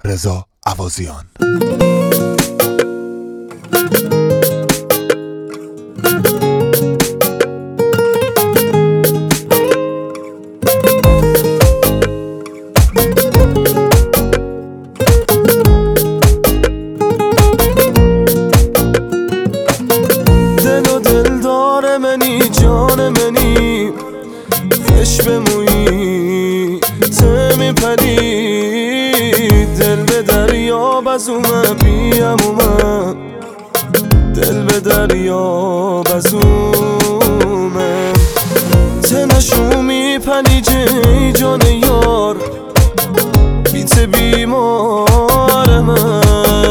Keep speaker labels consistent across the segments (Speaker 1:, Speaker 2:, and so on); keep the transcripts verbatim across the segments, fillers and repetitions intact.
Speaker 1: رضا اوازیان.
Speaker 2: دل و دلدار منی، جان منی، خوش بمویی ته میپری، دل به دریا بزومه بیم اومه، دل به دریا بزومه، ته نشو میپنی جی جان یار، بیت بیمار من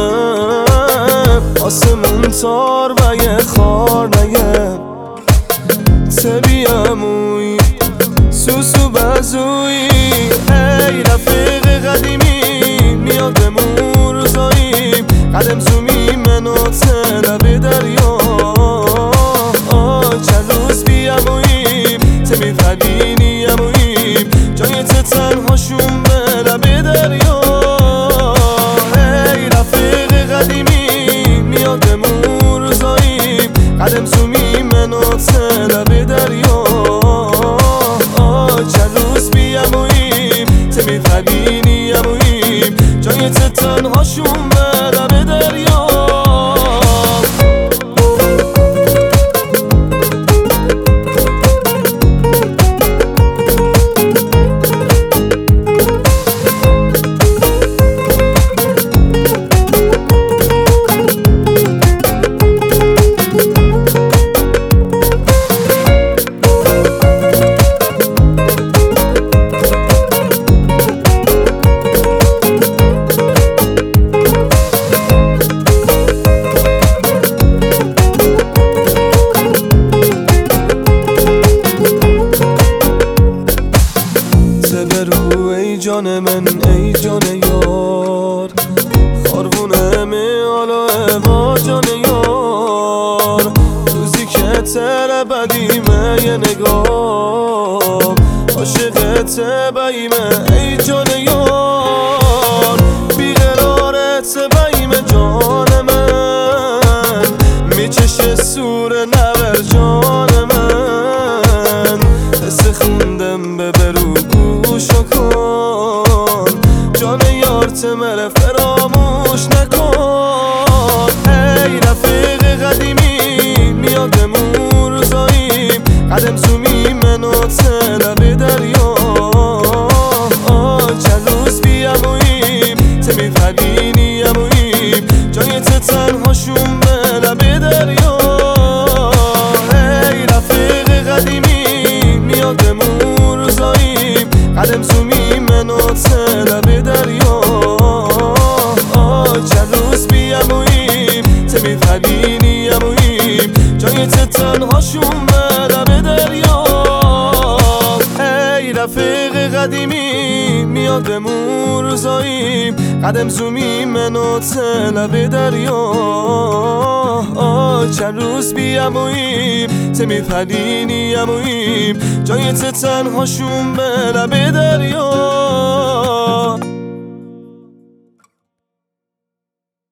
Speaker 2: آسمون تار و یه خار نگه، ته بیاموی سوسو بزوی، ای رفیق قدیمی میادمون روزاییم، قدم زومی منو تلب دریا، چند روز بیاموییم ته میفرینی اموییم، جای ته تنهاشون به لب دریا، ای رفیق قدیمی میادمون روزاییم، قدم زومی منو تلب دریا، چند روز بیاموییم ته میفرینی اموییم، جای ته تنهاشون به لب دریا. برو ای جان من، ای جان یار، خاربونه می آلا با جان یار، روزی که تر بدیمه یه نگاه، عاشقت بیمه ای جان یار، بیقرارت بیمه جان من، میچشه سور نبر جان من، حس خوندم به برو گوشو کن، جان یارت مره فراموش نکن، ای رفیق قدیمی میادمون روزاییم، قدم زومی منو تلب دریا، چند روز بیاموییم ته میفرینی اموییم، جای ته تنهاشون به لب دریا، ای رفیق قدیمی میادمون روزاییم، قدم زومی منو تلب دریا، چند روز بیاموییم ته میفرینی اموییم، جای ته تنهاشون به لب دریا، ای رفیق قدیمی میادمون روزاییم، قدم زومی منو تلب دریا، چند روز بیاموییم ته میفرینی اموییم، جای ته تنهاشون به لب دریا.